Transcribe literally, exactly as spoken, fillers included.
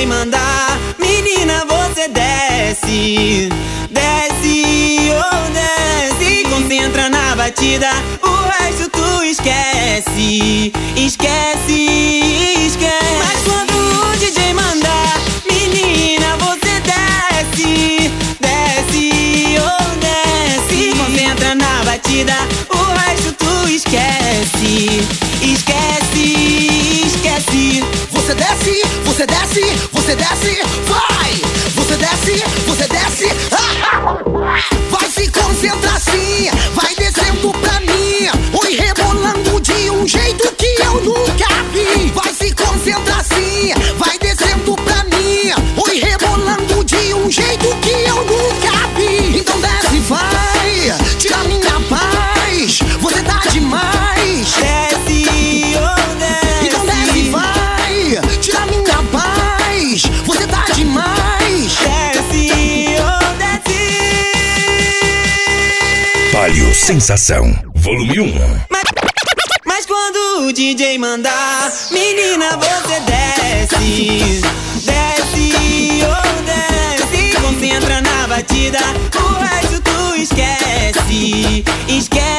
J mandar, menina, você desce, desce, oh desce. Concentra na batida, o resto tu esquece, esquece, esquece. Mas quando o D J mandar, menina, você desce, desce, oh desce. Concentra na batida, o resto tu esquece, esquece, esquece. Você desce, você desce, você desce, vai! Você desce, você desce, vai se concentrar sim, vai descendo pra mim, oi rebolando de um jeito que eu nunca vi. Vai se concentrar sim, vai descendo pra mim, oi rebolando de um jeito que eu nunca vi. Então desce, vai, tira minha paz, você tá demais. Desce, oh desce. Então desce, vai, tira minha paz, você tá demais. Desce, oh desce. Palio Sensação, volume um. Mas, mas quando o D J mandar, menina, você desce, desce, oh desce. Concentra na batida, o resto tu esquece, esquece.